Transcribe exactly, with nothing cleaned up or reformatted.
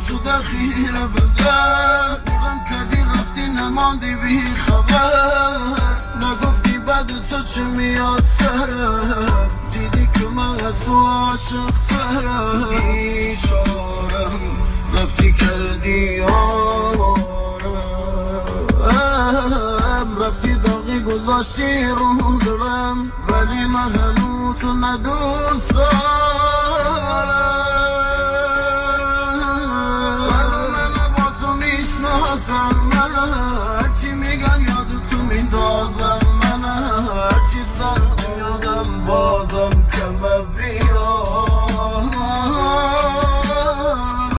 شده خیره به در زن کردی رفتی نماندی بی خبر نگفتی بعد تو چه میاد سرم دیدی که من از تو عاشق سرم بیچارم رفتی کردی آرم رفتی داغی گذاشتی رو دلم ولی من هنوز تو ندوست دارم من با تو میشناسم من